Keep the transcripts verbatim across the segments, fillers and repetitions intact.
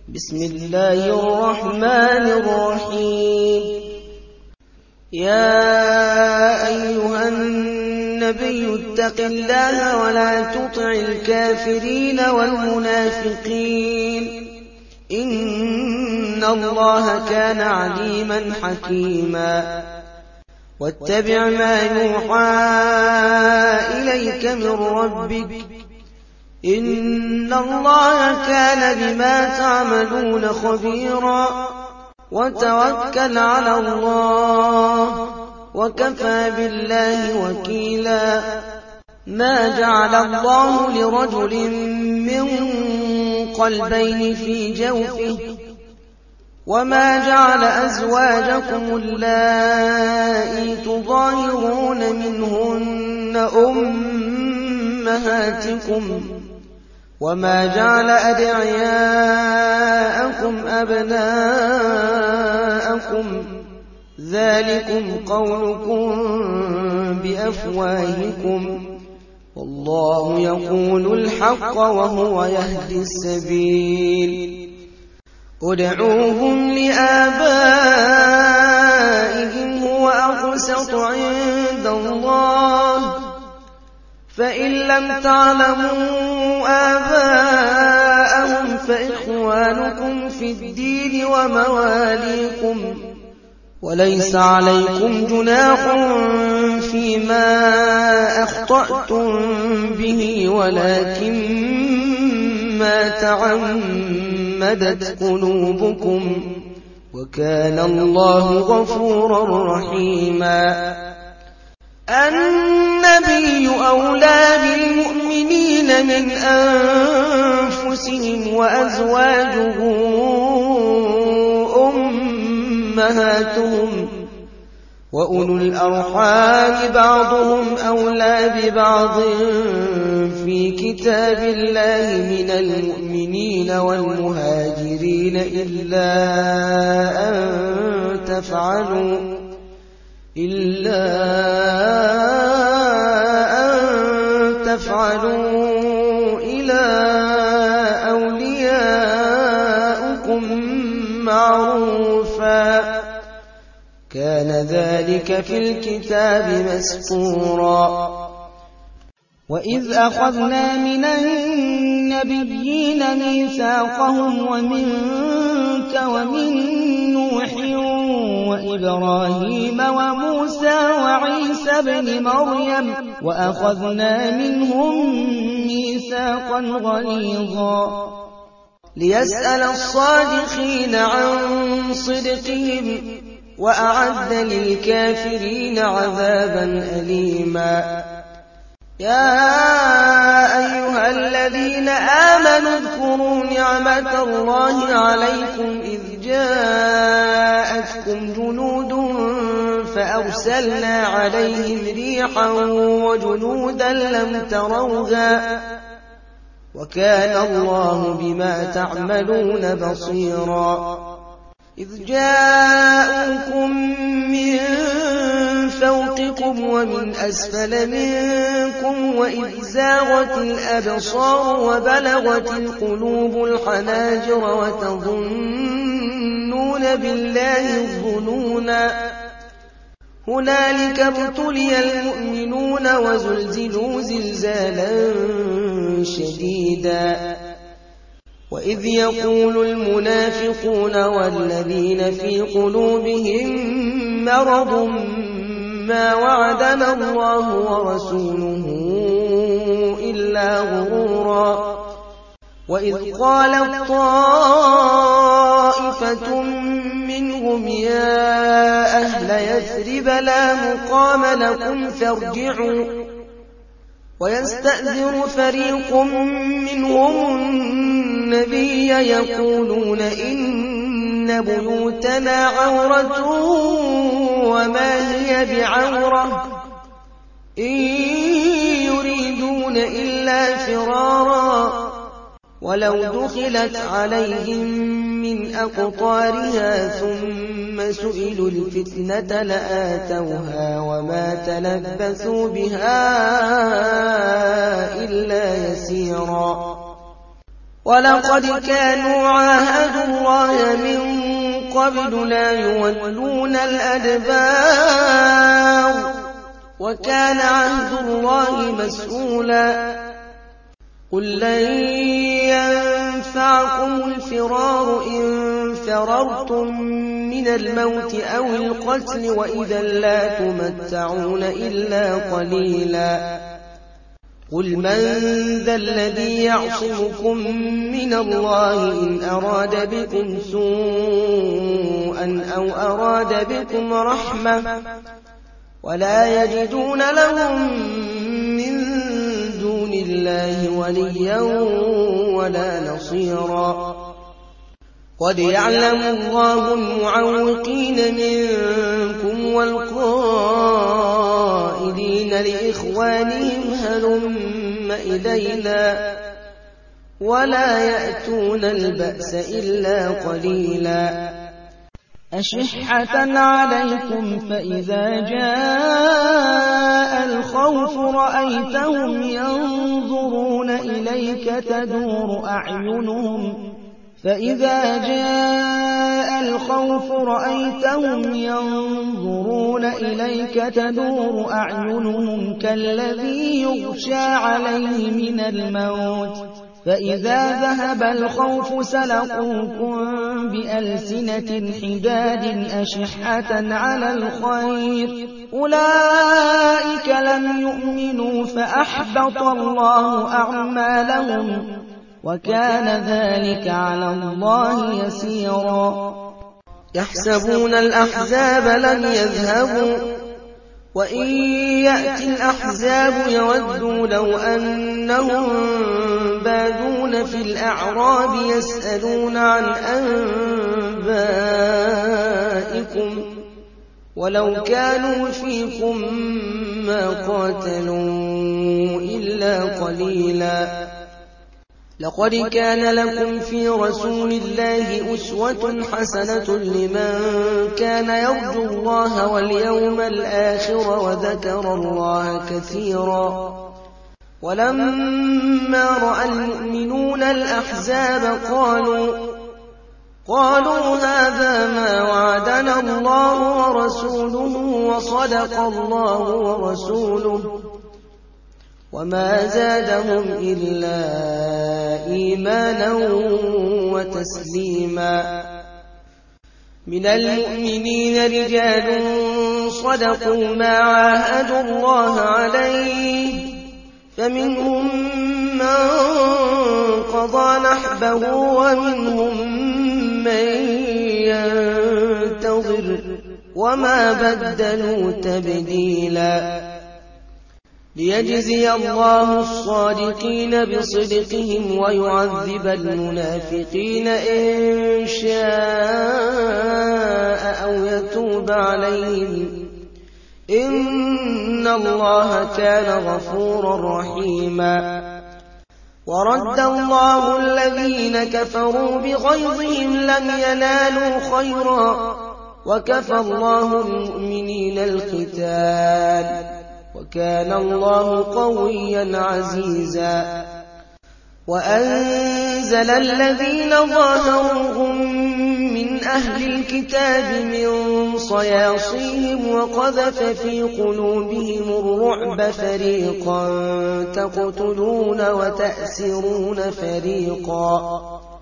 بسم الله الرحمن الرحيم. يا أيها النبي اتق الله ولا تطع الكافرين والمنافقين إن الله كان عليما حكيما. واتبع ما يوحى إليك من ربك إن الله كان بما تعملون خبيرا. وتوكل على الله وكفى بالله وكيلا. ما جعل الله لرجل من قلبين في جوفه وما جعل أزواجكم اللائي تظاهرون منهن أمهاتكم وما جعل أدعياءكم أبناءكم ذلكم قولكم بأفواهكم والله يقول الحق وهو يهدي السبيل. ادعوهم لآبائهم هو أقسط عند الله فإن لم تعلموا آباءهم فإخوانكم في الدين ومواليكم وليس عليكم جناح فيما أخطأتم به ولكن ما تعمدت قلوبكم وكان الله غفورا رحيما. النبي أولى بالمؤمنين من أنفسهم وأزواجه أمهاتهم وأولو الأرحام بعضهم أولى ببعض في كتاب الله من المؤمنين والمهاجرين إلا أن تفعلوا إلا أن تفعلوا إلى أوليائكم معروفا كان ذلك في الكتاب مسطورا. وإذ أخذنا من النبيين ميثاقهم ومنك ومن نوح وإبراهيم وموسى وعيسى ابن مريم وأخذنا منهم ميثاقا غليظا ليسأل الصادقين عن صدقهم وأعد للكافرين عذابا أليما. يا أيها الذين آمنوا اذكروا نعمة الله عليكم إذ جاءتكم جنود فأرسلنا عليهم ريحا وجنودا لم تروها وكان الله بما تعملون بصيرا. إذ جاءوكم من فوقكم ومن أسفل منكم وإذ زاغت الأبصار وبلغت القلوب الحناجر وتظنون بالله الظنونا هنالك ابتلي المؤمنون وزلزلوا زلزالا شديدا. وإذ يقول المنافقون والذين في قلوبهم مرض ما وعدنا الله ورسوله إلا غرورا. وإذ قالت طائفة منهم يا أهل يثرب لا مقام لكم فارجعوا ويستأذن فريق منهم النبي يقولون إن بيوتنا عورة وما هي بعورة إن يريدون إلا فرارا ولو دخلت عليهم من أقطارها ثم سئلوا الفتنة لآتوها وما تلبثوا بها إلا يسيرا. ولقد كانوا عاهدوا قبل لا يولون الأدبار وكان عهد الله مسؤولا قل لن ينفعكم الفرار إن فررتم من الموت أو القتل وإذا لا تمتعون إلا قليلا قل من ذا الذي يعصمكم من الله إن أراد بكم سوءا أو أراد بكم رحمة ولا يجدون لهم من دون الله وليا ولا نصيرا قد يعلم الله المعوقين منكم والقائلين لإخوانهم هلم إلينا ولا يأتون البأس إلا قليلا أشحة عليكم فإذا جاء الخوف رأيتهم ينظرون إليك تدور أعينهم فإذا جاء الخوف رأيتهم ينظرون إليك تدور أعينهم كالذي يغشى عليه من الموت فإذا ذهب الخوف سلقوكم بألسنة حداد أشحة على الخير أولئك لم يؤمنوا فأحبط الله أعمالهم وكان ذلك على الله يسيرا يحسبون الأحزاب لم يذهبوا وإن يأتي الأحزاب يودوا لو أنهم بادون في الأعراب يسألون عن أنبائكم ولو كانوا فيكم ما قاتلوا إلا قليلا لقد كان لكم في رسول الله أسوة حسنة لمن كان يرجو الله واليوم الآخر وذكر الله كثيرا ولما رأى المؤمنون الأحزاب قالوا قالوا هذا ما وعدنا الله ورسوله وصدق الله ورسوله وما زادهم إلا إيمانا وتسليما من المؤمنين رجال صدقوا ما عاهدوا الله عليه فمنهم من قضى نحبه ومنهم من ينتظر وما بدلوا تبديلا ليجزي الله الصادقين بصدقهم ويعذب المنافقين إن شاء أو يتوب عليهم إن الله كان غفورا رحيما ورد الله الذين كفروا بغيظهم لم ينالوا خيرا وكفى الله المؤمنين القتال وكان الله قويا عزيزا وأنزل الذين ظاهروهم من أهل الكتاب من صياصيهم وقذف في قلوبهم الرعب فريقا تقتلون وتأسرون فريقا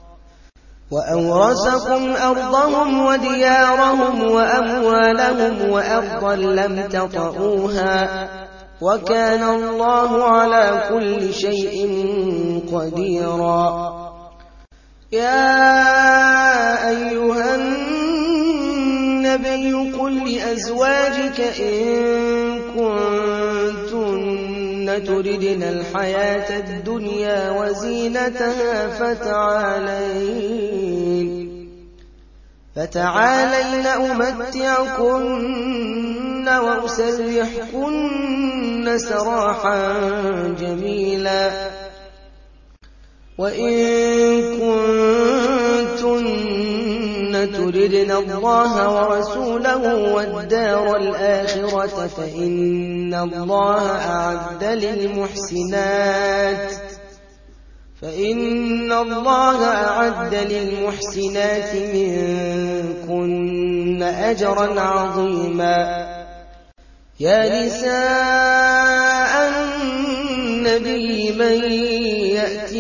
وأورثكم أرضهم وديارهم وأموالهم وأرضا لم تطئوها وكان الله على كل شيء قديرا يا أيها النبي قل لأزواجك إن كنتن تردن الحياة الدنيا وزينتها فتعالين فتعالين أمتعكن وأسرحكن سراحا جميلا وإن كنتن تردن الله ورسوله والدار الآخرة فإن الله أعد للمحسنات فإن الله أعد للمحسنات منكن أجرا عظيما. يا نساء النبي من يأت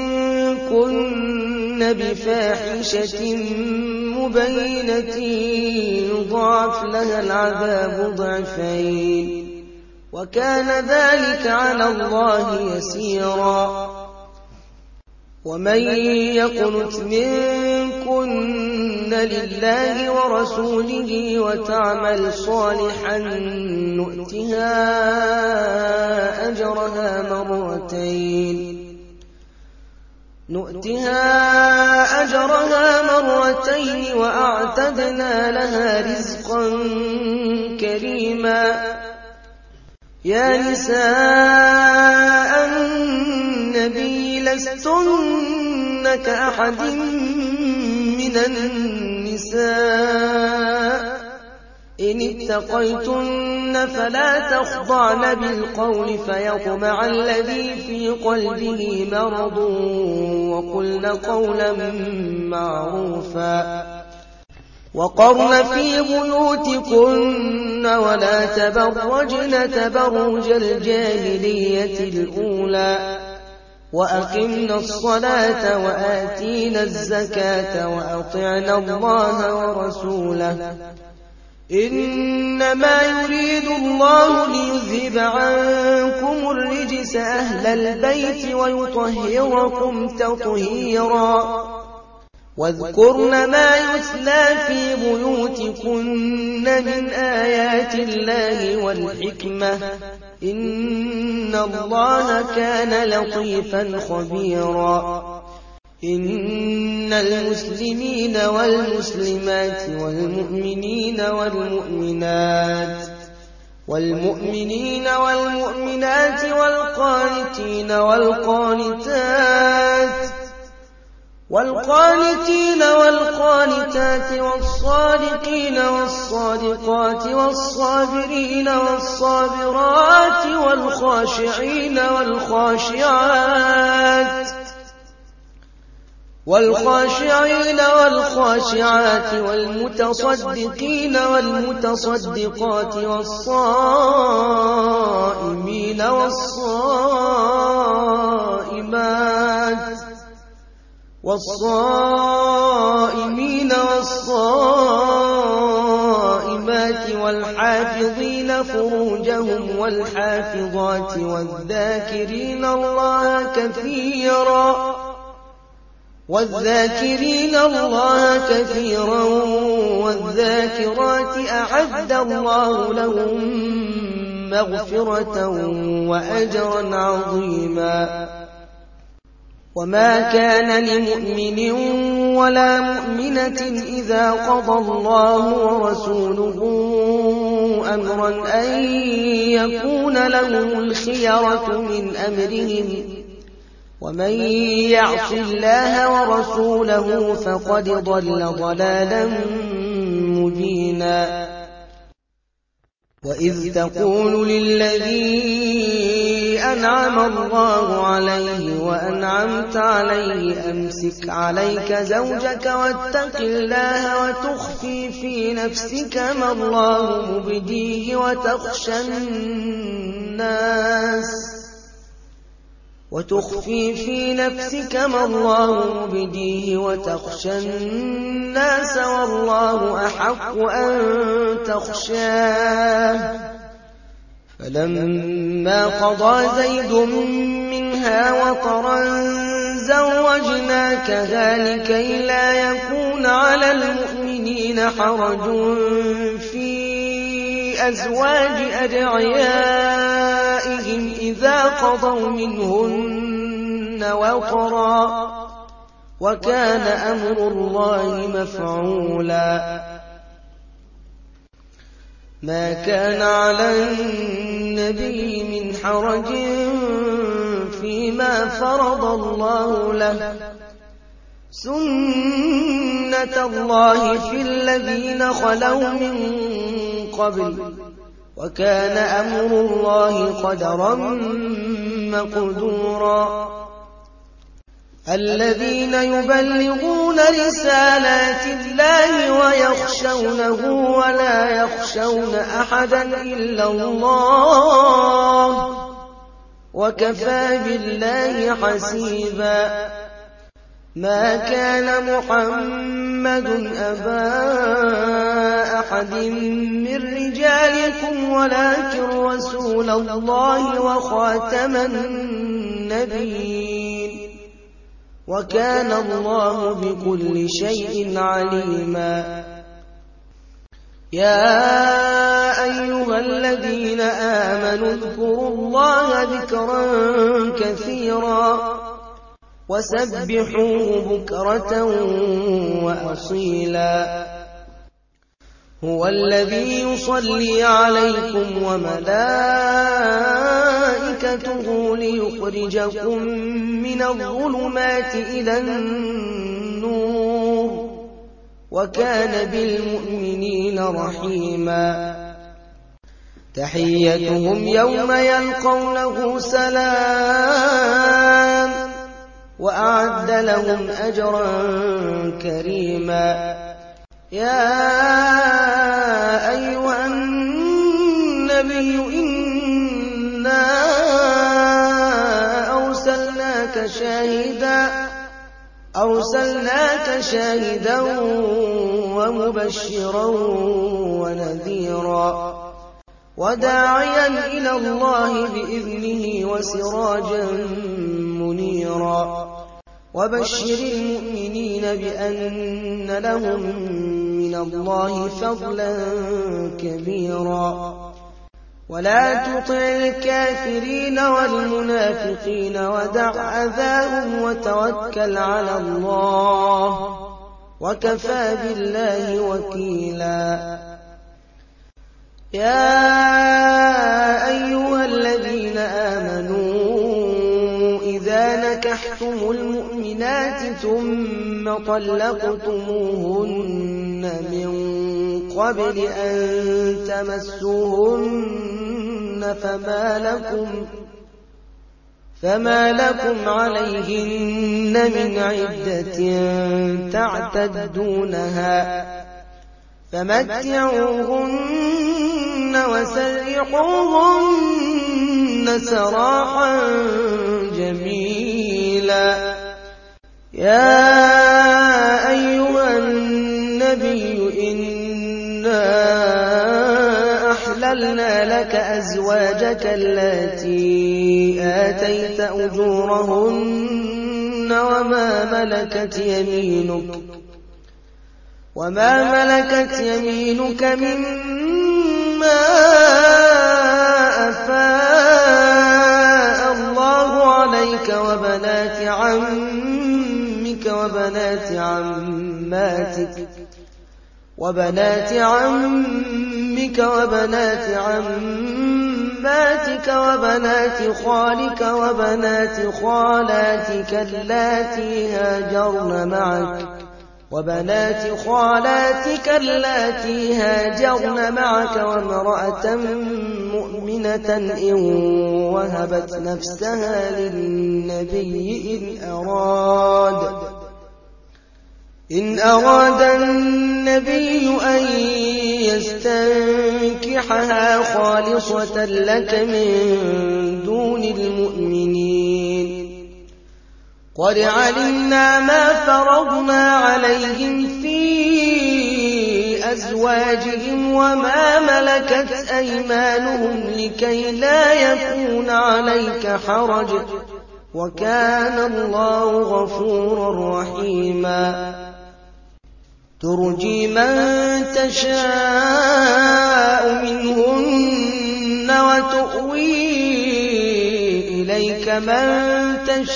منكن بفاحشة مبينة يضاعف لها العذاب ضعفين وكان ذلك على الله يسيرا. ومن يقنت منكن لله ورسوله وتعمل صالحا نؤتها أجرها مرتين نؤتها أجرها مرتين وأعتدنا لها رزقا كريما. يا نساء النبي لستن كأحد من النساء إن اتقيتن فلا تخضعن بالقول فيطمع الذي في قلبه مرض وقلن قولا معروفا. وقرن في بيوتكن ولا تبرجن تبرج الجاهلية الأولى وأقمنا الصلاة وآتينا الزكاة وأطعنا الله ورسوله إنما يريد الله ليذهب عنكم الرجس أهل البيت ويطهركم تطهيرا. واذكرن ما يتلى في بيوتكن من آيات الله والحكمة إن الله كان لطيفا خبيرا. إن المسلمين والمسلمات والمؤمنين والمؤمنات والمؤمنين والمؤمنات والقانتين والقانتات والقانتين والقانتات والصادقين والصادقات والصابرين والصابرات والخاشعين والخاشعات والخاشعين والخاشعات والمتصدقين والمتصدقات والصائمين والصائمات والصائمين والصائمات والحافظين فروجهم والحافظات والذاكرين الله كثيرا والذاكرين الله كثيرا والذاكرات أعد الله لهم مغفرة وأجرا عظيما. وما كان لمؤمن ولا مؤمنة إذا قضى الله ورسوله أمرا أن يكون لهم الخيرة من أمرهم ومن يعص الله ورسوله فقد ضل ضلالا مبينا. وإذ تقول للذي أنعم الله عليه وأنعمت عليه أمسك عليك زوجك واتق الله وتخفي في نفسك ما الله مبديه وتخشى الناس وتخفي في نفسك ما الله مبديه وتخشى الناس والله أحق أن تخشاه. فلما قضى زيد منها وطرا زوجناكها لكي لا يكون على المؤمنين حرج في أزواج أدعيائهم إذا قضوا منهن وطرا وكان أمر الله مفعولا. ما كان على النبي من حرج فيما فرض الله له سنة الله في الذين خلوا من قبل وكان أمر الله قدرا مقدورا. الذين يبلغون رسالات الله ويخشونه ولا يخشون أحدا إلا الله وكفى بالله حسيبا. ما كان محمد أبا أحد من رجالكم ولكن رسول الله وخاتم النبيين وكان الله بكل شيء عليما. يا أيها الذين آمنوا اذكروا الله ذكرا كثيرا وسبحوه بكرة وأصيلا. هو الذي يصلي عليكم وملائكته ليخرجكم من الظلمات إلى النور وكان بالمؤمنين رحيما. تحيتهم يوم يلقونه سلام وأعد لهم أجرا كريما. يا أيها النبي إنا أرسلناك شاهدا أرسلناك شاهدا ومبشرا ونذيرا وداعيا إلى الله بإذنه وسراجا منيرا. وبشر المؤمنين بأن لهم من الله فضلا كبيرا. ولا تطع الكافرين والمنافقين ودع أذاهم وتوكل على الله وكفى بالله وكيلا. يا أيها الذين آمنوا إذا نكحتم المؤمنات ثم طلقتموهن من قبل أن تمسوهن فما لكم فما لكم عليهن من عدة تعتدونها فمتعوهن وسرحوهن سراحا جميلا. يا أيها النبي إنا أحللنا لك أزواجك التي آتيت أجورهن وما ملكت يمينك وما ملكت يمينك مما أفاء الله عليك وبنات عمك وبنات عماتك وبنات عمك وبنات عماتك وبنات خالك وبنات خالاتك اللاتي هاجرن معك وبنات خالاتك اللاتي هاجرن معك وامرأة مؤمنة إن وهبت نفسها للنبي إن أراد إن أراد النبي أن يستنكحها خالصة لك من دون المؤمنين. قد علمنا ما فرضنا عليهم في أزواجهم وما ملكت أيمانهم لكي لا يكون عليك حرج وكان الله غفورا رحيما. ترجي من تشاء منهن وتؤوي إليك من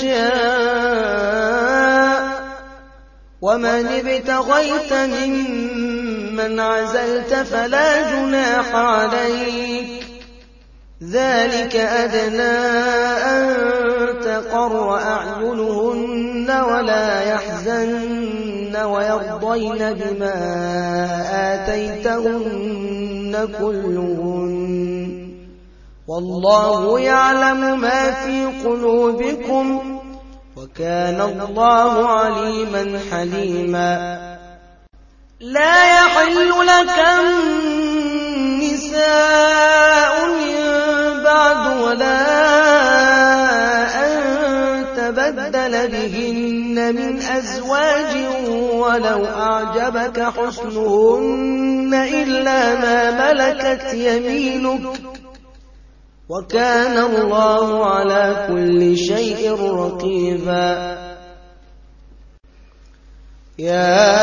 تشاء ومن ابتغيت ممن عزلت فلا جناح عليك ذلك أدنى أن تقر أعينهن ولا يحزن ويرضين بما آتيتهن كلهن والله يعلم ما في قلوبكم وكان الله عليما حليما. لا يحل لك النساء من بعد ولا أن تبدل بهن من أزواج ولو أعجبك حسنهن إلا ما ملكت يمينك وكان الله على كل شيء رقيبا. يا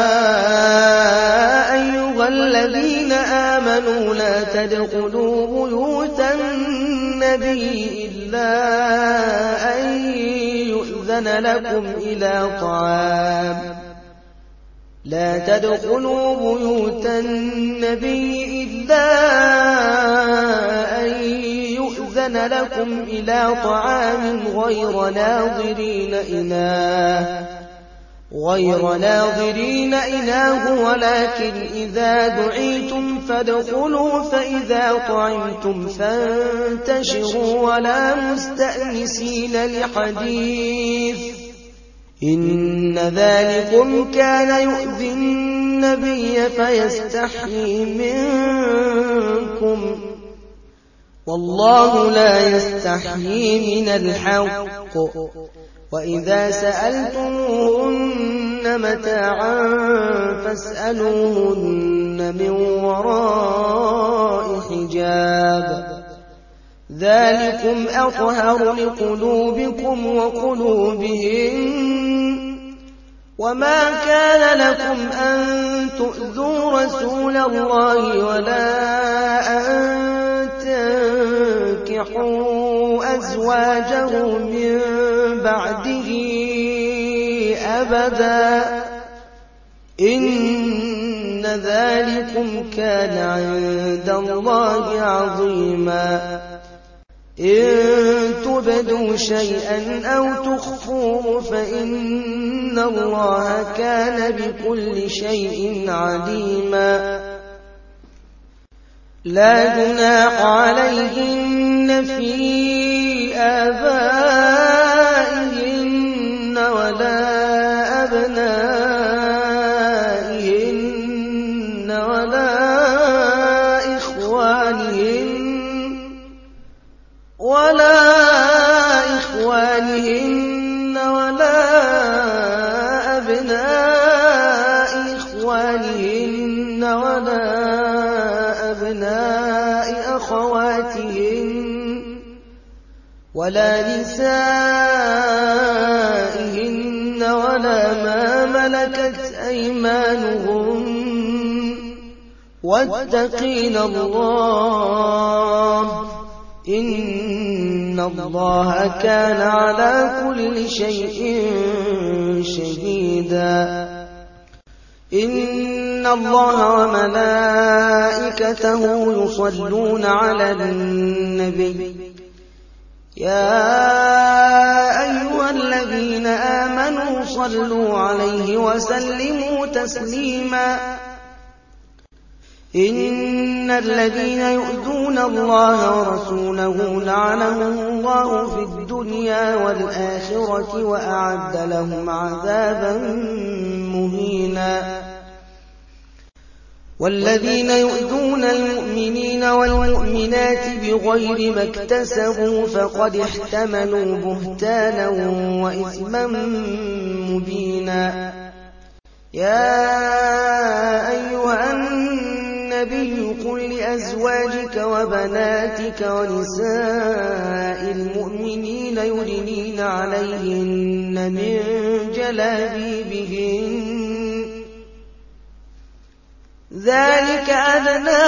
أيها الذين آمنوا لا تدخلوا بيوت النبي إلا أن يؤذن لكم إلى طعام لا تدخلوا بيوت النبي إلا أن يؤذن لكم إلى طعام غير ناظرين إناه غير ناظرين إناه ولكن إذا دعيتم فادخلوا فإذا طعمتم فانتشروا ولا مستأنسين لحديث إن ذلكم كان يؤذي النبي فيستحيي منكم والله لا يستحيي من الحق. وإذا سألتموهن متاعا فاسألوهن من وراء حجاب ذلكم أطهر لقلوبكم وقلوبهن. وما كان لكم أن تؤذوا رسول الله ولا أن تنكحوا أزواجه من بعده أبدا إن ذلكم كان عند الله عظيما. إن تبدوا شيئا أو تخفوه فإن الله كان بكل شيء عليما. لا جناح عليهن في آبائهن ولا أبنائهن ولا إخوانهن ولا إخوانهن ولا أبناء إخوانهن ولا أبناء أخواتهن ولا نسائهن ولا ما ملكت أيمانهن واتقين الله إن الله كان على كل شيء شهيدا. إن الله وملائكته يصلون على النبي يا أيها الذين آمنوا صلوا عليه وسلموا تسليما. إن الذين يؤذون الله ورسوله لعنهم الله في الدنيا والآخرة وأعد لهم عذابا مهينا. والذين يؤذون المؤمنين والمؤمنات بغير ما اكتسبوا فقد احتملوا بهتانا وإثما مبينا. يا أيها النبي قل لأزواجك وبناتك ونساء المؤمنين يدنين عليهن من جلابيبهن ذلك أدنى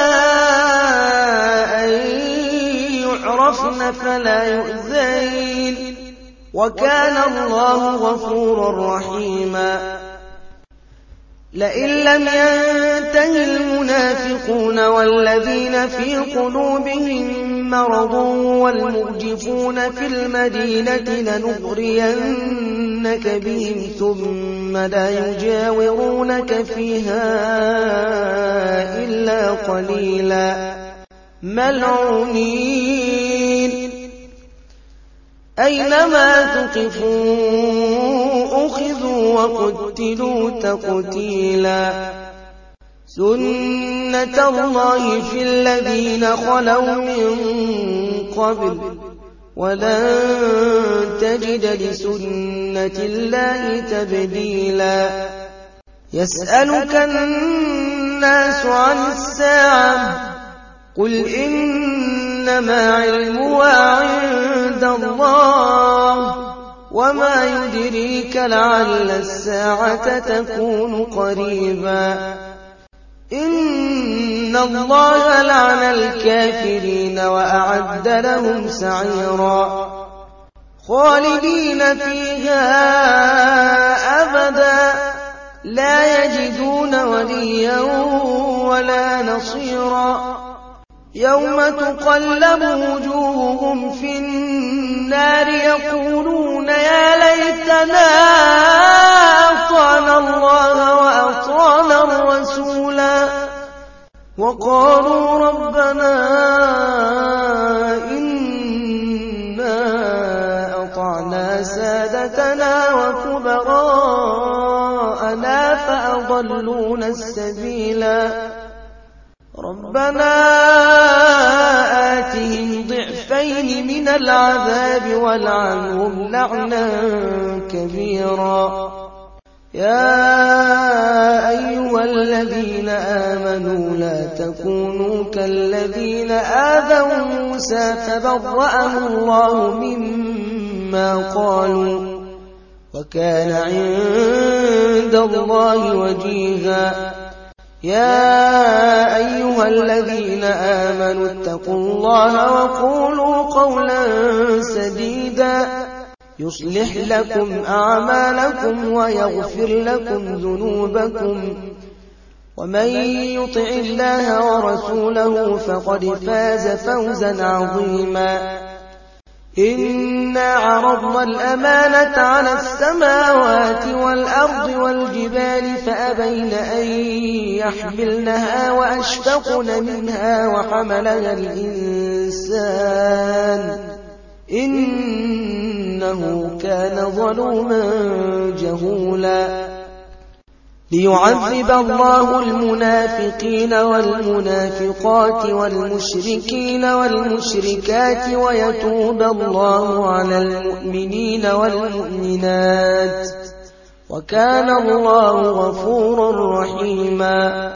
أن يعرفن فلا يؤذين وكان الله غفورا رحيما. لئن لم ينته المنافقون والذين في قلوبهم مرض والمرجفون في المدينة لنغرينك بهم ثم لا يجاورونك فيها إلا قليلا ملعونين أينما تقفوا أخذوا وقتلوا تقتيلا سنة الله في الذين خلوا من قبل ولن تجد لسنة الله تبديلا يسألك الناس عن الساعة قل إنما علمها عند الله وما يدريك لعل الساعة تكون قريبا إن الله لعن الكافرين وأعد لهم سعيرا خالدين فيها أبدا لا يجدون وليا ولا نصيرا يوم تقلب وجوههم في النار يقولون يا ليتنا أطعنا الله وأطعنا الرسولا وقالوا ربنا إنا أطعنا سادتنا وكبراءنا فأضلونا السبيلا ربنا آتهم ضعفين من العذاب والعنهم لعنا كبيرا يا أيها الذين آمنوا لا تكونوا كالذين آذوا موسى فبرأه الله مما قالوا وكان عند الله وجيها يا أيها الذين آمنوا اتقوا الله وقولوا قولا سديدا يصلح لكم أعمالكم ويغفر لكم ذنوبكم ومن يطع الله ورسوله فقد فاز فوزا عظيما إنا عرضنا الأمانة على السماوات والأرض والجبال فأبين أن يحملنها وأشفقن منها وحملها الإنسان إنه كان ظلوما جهولا ليعذب الله المنافقين والمنافقات والمشركين والمشركات ويتوب الله على المؤمنين والمؤمنات وكان الله غفورا رحيما